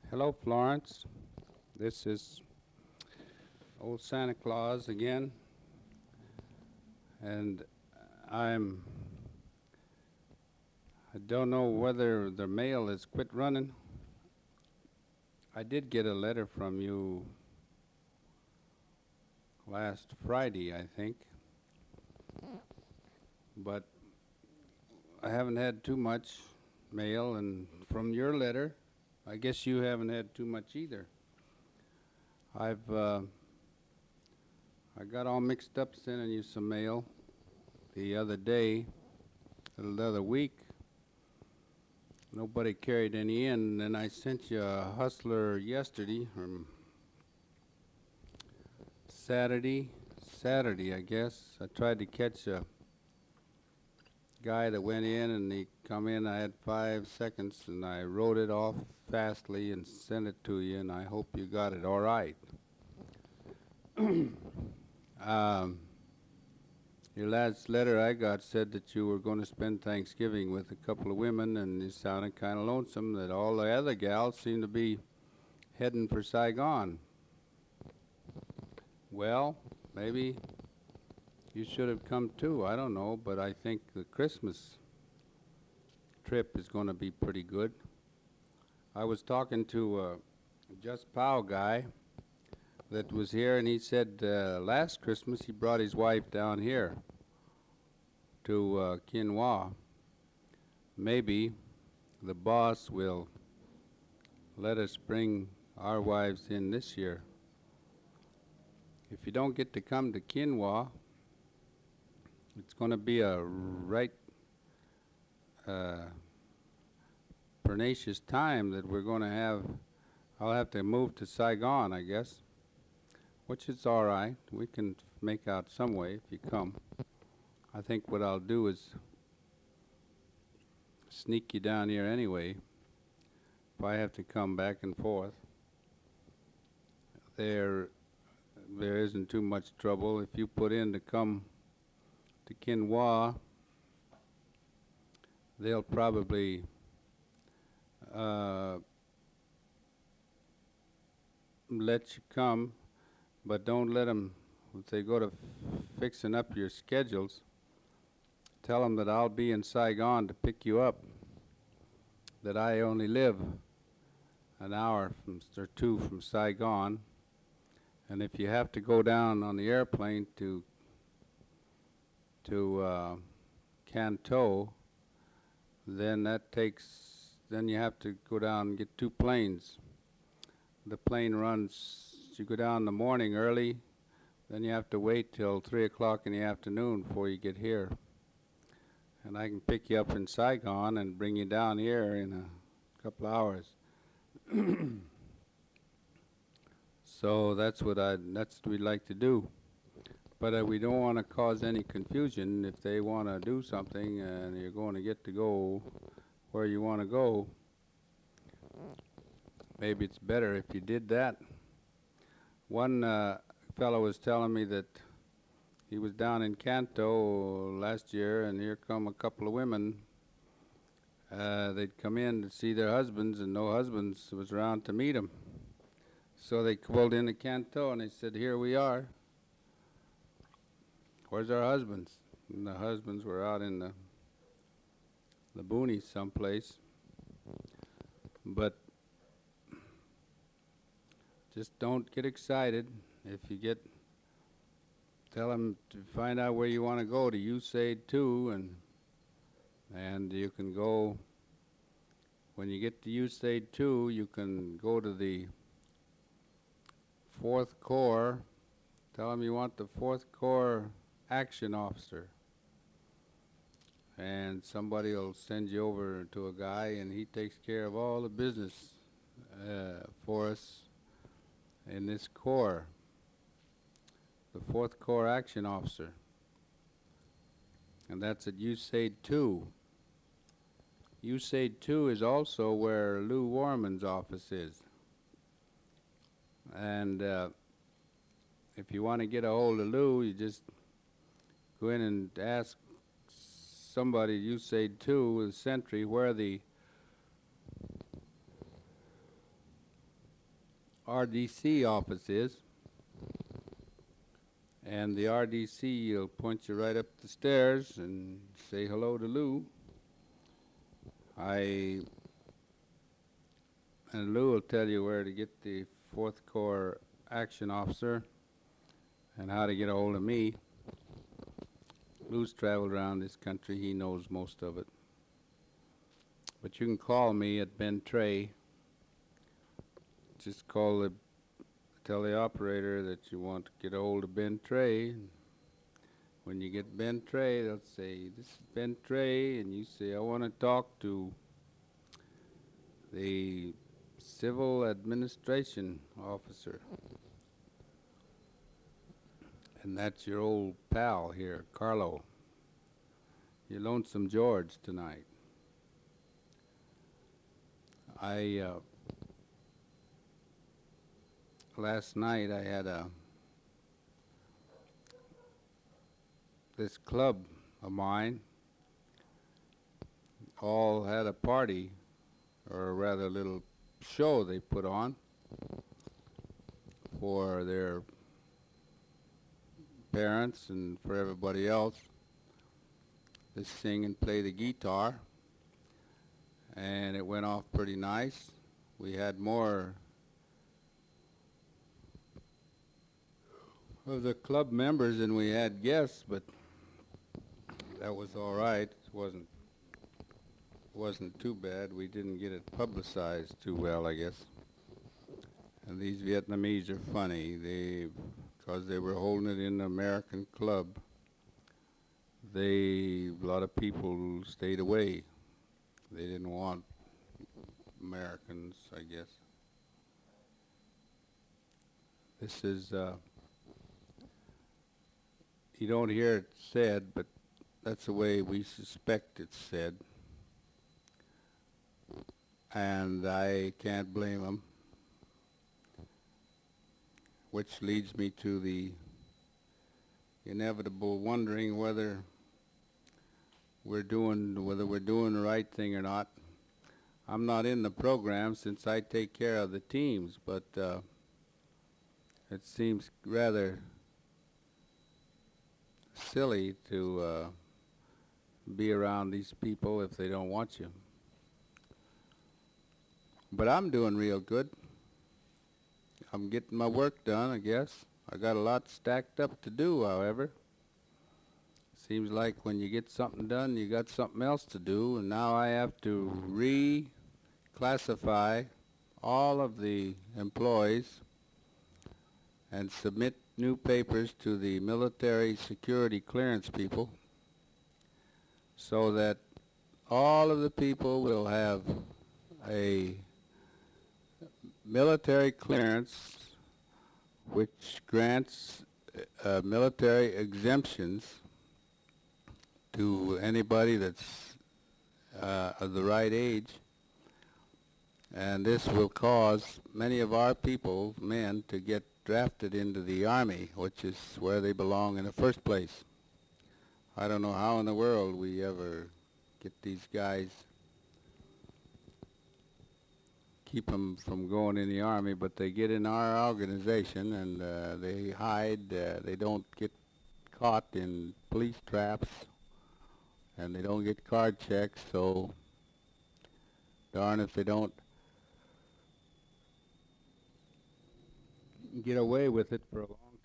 Hello, Florence. This is old Santa Claus again, and I'm. I don't know whether the mail has quit running. I did get a letter from you last Friday, I think, but I haven't had too much mail, and from your letter, I guess you haven't had too much either. I've I got all mixed up sending you some mail the other day, the other week. Nobody carried any in, and then I sent you a hustler yesterday, or Saturday, I guess. I tried to catch a guy that went in, and he come in. I had 5 seconds, and I wrote it off fastly and sent it to you, and I hope you got it all right. Your last letter I got said that you were going to spend Thanksgiving with a couple of women, and you sounded kind of lonesome that all the other gals seemed to be heading for Saigon. Well, maybe you should have come too. I don't know, but I think the Christmas trip is going to be pretty good. I was talking to a Just Pow guy that was here, and he said last Christmas he brought his wife down here to Quinoa. Maybe the boss will let us bring our wives in this year. If you don't get to come to Quinoa, it's going to be a right pernicious time that we're going to have. I'll have to move to Saigon, I guess, which is all right. We can make out some way if you come. I think what I'll do is sneak you down here anyway. If I have to come back and forth, there isn't too much trouble. If you put in to come to Quinoa, they'll probably let you come, but don't let them, if they go to fixing up your schedules, tell them that I'll be in Saigon to pick you up, that I only live an hour or two from Saigon, and if you have to go down on the airplane to Canton, then you have to go down and get two planes. The plane runs, you go down in the morning early, then you have to wait till 3 o'clock in the afternoon before you get here. And I can pick you up in Saigon and bring you down here in a couple hours. So that's what we'd like to do. But we don't want to cause any confusion. If they want to do something and you're going to get to go where you want to go, maybe it's better if you did that. One fellow was telling me that he was down in Canton last year, and here come a couple of women. They'd come in to see their husbands, and no husbands was around to meet them. So they called into Canton, and they said, "Here we are. Where's our husbands?" And the husbands were out in the boonies someplace. But just don't get excited. If you tell them to find out where you want to go to USAID 2, and you can go, when you get to USAID 2, you can go to the 4th Corps. Tell them you want the 4th Corps Action Officer, and somebody will send you over to a guy, and he takes care of all the business for us in this Corps, the 4th Corps Action Officer, and that's at USAID 2. USAID 2 is also where Lou Warman's office is. And if you want to get a hold of Lou, you just go in and ask somebody at USAID 2 with Sentry where the RDC office is. And the RDC will point you right up the stairs and say hello to Lou. And Lou will tell you where to get the 4th Corps Action Officer and how to get a hold of me. Lou's traveled around this country. He knows most of it. But you can call me at Ben Tray. Just tell the operator that you want to get a hold of Ben Tray. When you get Ben Tray, they'll say, "This is Ben Tray," and you say, "I want to talk to the Civil Administration Officer." And that's your old pal here, Carlo. Your Lonesome George tonight. Last night I had this club of mine all had a party, or rather a little show they put on for their parents and for everybody else. They sing and play the guitar, and it went off pretty nice. We had more of the club members than we had guests, but that was all right. It wasn't too bad. We didn't get it publicized too well, I guess. And these Vietnamese are funny. Because they were holding it in the American club, a lot of people stayed away. They didn't want Americans, I guess. This is, you don't hear it said, but that's the way we suspect it's said. And I can't blame them. Which leads me to the inevitable wondering whether we're doing the right thing or not. I'm not in the program since I take care of the teams, but it seems rather silly to be around these people if they don't want you. But I'm doing real good. I'm getting my work done, I guess. I got a lot stacked up to do, however. Seems like when you get something done, you got something else to do, and now I have to reclassify all of the employees and submit new papers to the military security clearance people so that all of the people will have a military clearance which grants military exemptions to anybody that's of the right age. And this will cause many of our people, men, to get drafted into the Army, which is where they belong in the first place. I don't know how in the world we ever get these guys, keep them from going in the Army, but they get in our organization and they hide. They don't get caught in police traps, and they don't get card checks, so darn if they don't get away with it for a long